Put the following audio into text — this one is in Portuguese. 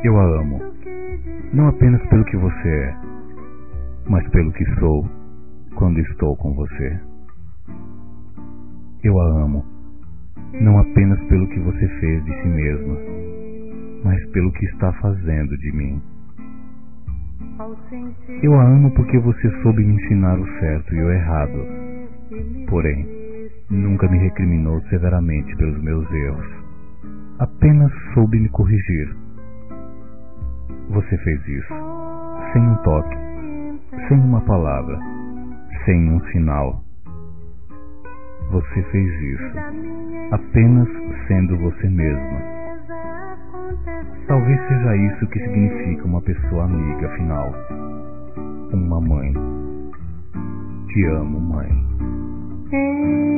Eu a amo, não apenas pelo que você é, mas pelo que sou quando estou com você. Eu a amo, não apenas pelo que você fez de si mesma, mas pelo que está fazendo de mim. Eu a amo porque você soube me ensinar o certo e o errado, porém, nunca me recriminou severamente pelos meus erros, apenas soube me corrigir. Você fez isso, sem um toque, sem uma palavra, sem um sinal. Você fez isso, apenas sendo você mesma. Talvez seja isso que significa uma pessoa amiga, afinal. Uma mãe. Te amo, mãe.